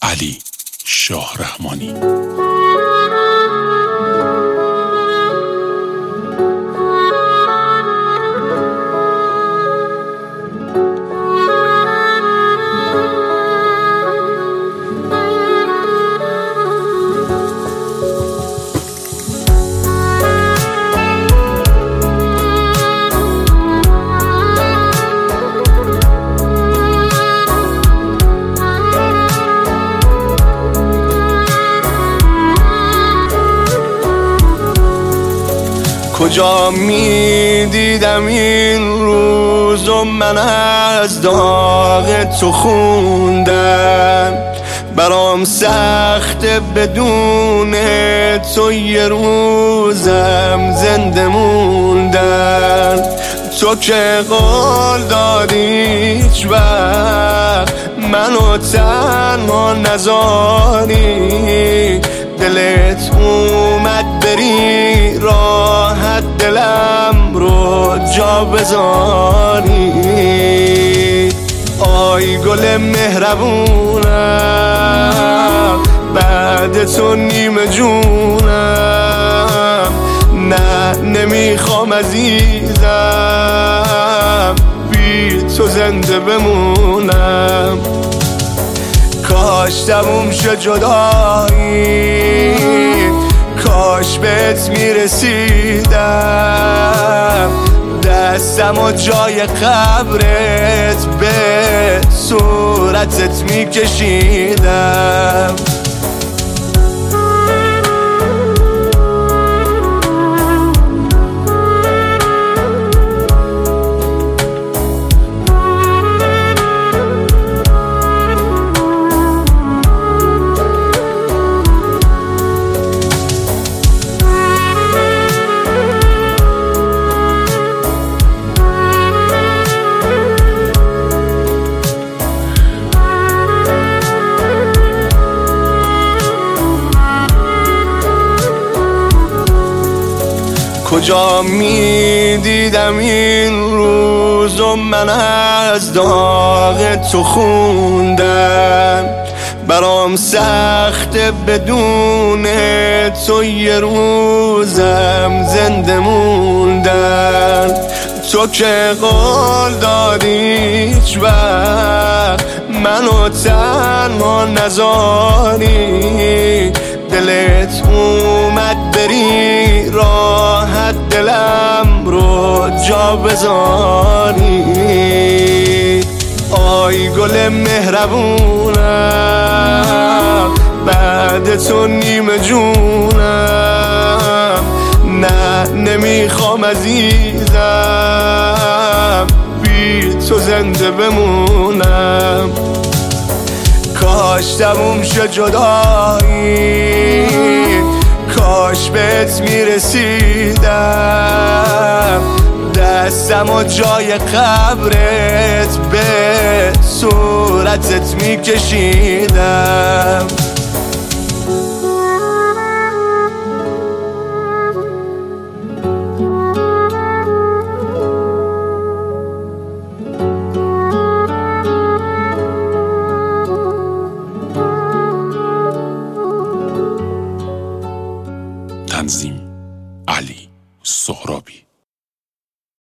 علی شاهرحمانی. کجا می دیدم این روز و من از داغ تو خوندم، برام سخته بدون تو یه روزم زنده موندن. تو که قول دادی هیچ وقت منو تنها نذاری، دلت اومد بری راحت دلم رو جا بذاری. آی گل مهربونم بعد تو نیمه جونم، نه نمیخوام عزیزم بی تو زنده بمونم. کاش تموم شد جدایی، کاش بهت میرسیدم، دستم و جای قبرت به صورتت میکشیدم. کجا می دیدم این روز و من از داغ تو خوندم، برام سخته بدون تو یه روزم زنده موندن. تو که قول دادی هیچ وقت منو تنها نذاری، دلت اومد بری راحت دلم رو جا بذاری. آی گل مهربونم بعد تو نیمه جونم، نه نمیخوام عزیزم بی تو زنده بمونم. کاش تموم شد جدایی، کاش بهت میرسیدم، دستم و جای قبرت به صورتت میکشیدم.